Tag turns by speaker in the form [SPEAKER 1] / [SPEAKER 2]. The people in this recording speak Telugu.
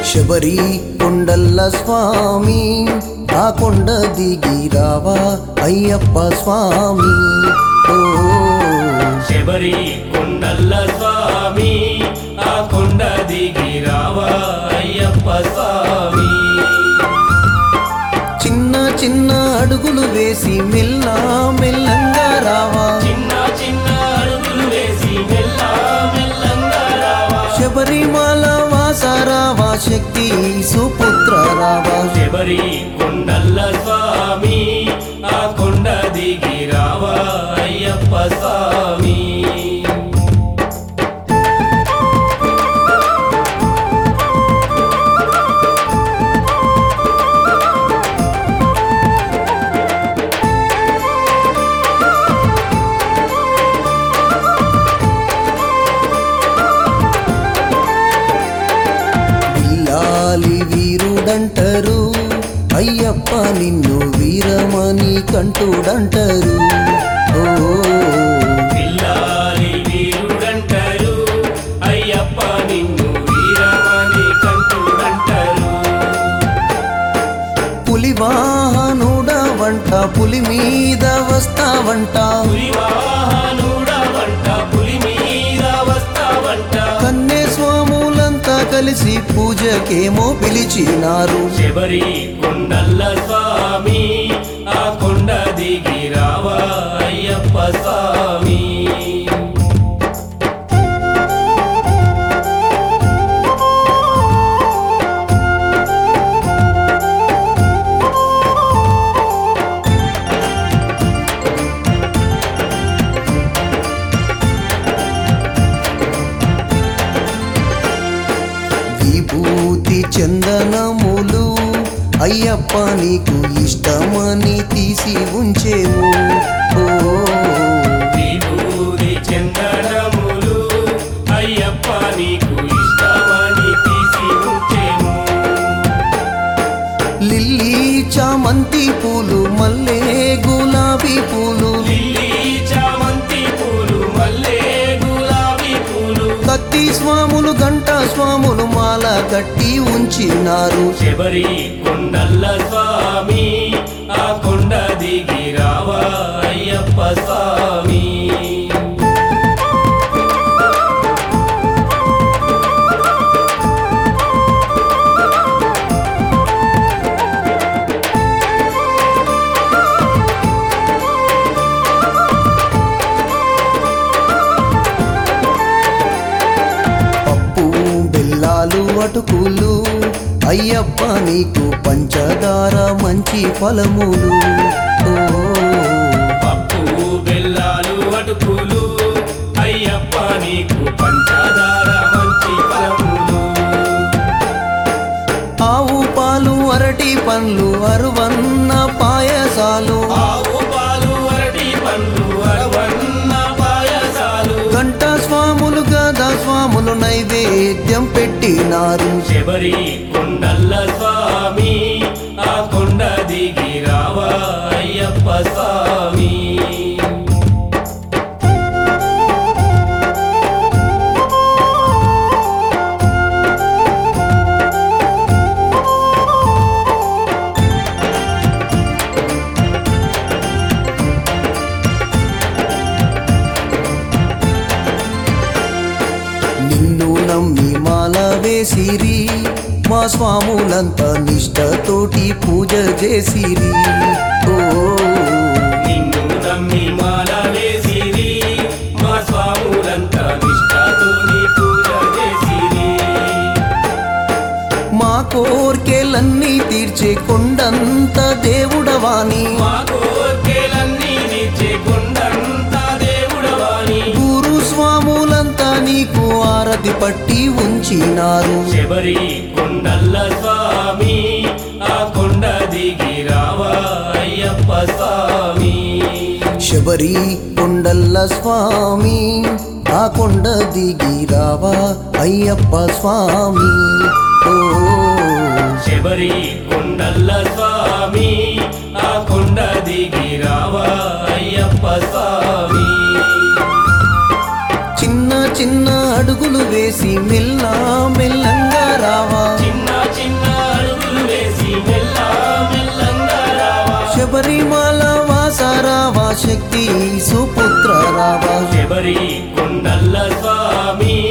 [SPEAKER 1] శబరి కొండల్ల స్వామి ఆ కొండ దిగి రావా అయ్యప్ప స్వామి ఓ
[SPEAKER 2] శబరి కొండల్ల స్వామి ఆ కొండ దిగి రావా అయ్యప్ప స్వామి
[SPEAKER 1] చిన్న చిన్న అడుగులు వేసి మెల్లా మెల్లంగా రావా
[SPEAKER 2] చిన్న చిన్న అడుగులు వేసి మెల్లా మెల్లంగా రావా
[SPEAKER 1] శబరిమాల వాస రావా శక్తి సుపుత్ర రావా
[SPEAKER 2] శబరి కొండల్ల స్వామి ఆ కొండ దిగి రావా అయ్యప్ప స్వామి
[SPEAKER 1] బిల్లాలి వీరుడంటారు అయ్యప్ప నిన్ను వీరమణి కంటుడంటారు ఓ
[SPEAKER 2] పిల్లాలి వీరుడంటారు అయ్యప్ప నిన్ను వీరమణి కంటుడంటారు
[SPEAKER 1] పులి వాహనుడవంట పులి మీద వస్తావంట
[SPEAKER 2] పులివాహనుడవంట పులి మీద వస్తావంట
[SPEAKER 1] కన్నే స్వాములంతా కలిసి పూజకేమో పిలిచినారు
[SPEAKER 2] శబరి కొండల్ల స్వామి ఆ కొండ దిగి రావా అయ్యప్ప స్వామి
[SPEAKER 1] విభూతి చందనములు అయ్యప్ప నీకు ఇష్టమని తీసి ఉంచేము ఓ
[SPEAKER 2] విభూది చందనములు అయ్యప్ప నీకు ఇష్టమని తీసి ఉంచెము
[SPEAKER 1] లిల్లీ చామంతి పూలు మల్లె గులాబీ పూలు
[SPEAKER 2] లిల్లీ చామంతి పూలు మల్లె గులాబీ పూలు
[SPEAKER 1] కత్తి స్వాములు గంట స్వాములు మాల కట్టి ఉంచినారు
[SPEAKER 2] శబరి కొండల్ల స్వామి ఆ కొండ దిగి రావా అయ్యప్ప స్వామి
[SPEAKER 1] పప్పు బెల్లాలు అటుకులు అయ్యప్ప నీకు పంచదార మంచి ఫలములు ఓ
[SPEAKER 2] పప్పు బెల్లాలు అటుకులు అయ్యప్ప నీకు పంచదార మంచి ఫలములు
[SPEAKER 1] ఆవు పాలు అరటి పండ్లు అరువన్న పాయసాలు
[SPEAKER 2] ఆవు పాలు అరటి పండ్లు అరవన్న పాయసాలు
[SPEAKER 1] గంట స్వాములు గదా స్వాములు నైవేద్యం పెట్టినారు
[SPEAKER 2] శబరి కొండల్ల స్వామి ఆ కొండ దిగి రావా అయ్యప్ప స్వామి
[SPEAKER 1] నిన్ను నమ్మి మాల వేసిరి మా స్వాములంతా నిష్టతోటి పూజ చేసిరి ఓ
[SPEAKER 2] నిన్ను నమ్మి మాల వేసిరి మా స్వాములంతా నిష్ఠతోని పూజ చేసిరి
[SPEAKER 1] మా కోర్కెలన్నీ తీర్చే కొండంత దేవుడవాని
[SPEAKER 2] మా కోర్కెలన్నీ తీర్చే కొండంత దేవుడవాని
[SPEAKER 1] గురు స్వాములంతా నీకు ఆరతి పట్టి ఉంచినారు
[SPEAKER 2] శబరి కొండల్ల స్వామి ఆ కొండ దిగి రావా అయ్యప్ప స్వామి
[SPEAKER 1] శబరి కొండల్ల స్వామి ఆ కొండ దిగి రావా అయ్యప్ప స్వామి ఓ
[SPEAKER 2] శబరి కొండల్ల స్వామి ఆ కొండ దిగి రావా అయ్యప్ప స్వామి
[SPEAKER 1] చిన్న చిన్న అడుగులు వేసి మెల్లా మెల్లంగా రావా
[SPEAKER 2] చిన్న
[SPEAKER 1] శక్తి సుపుత్ర రావా
[SPEAKER 2] శబరి కొండల్ల స్వామి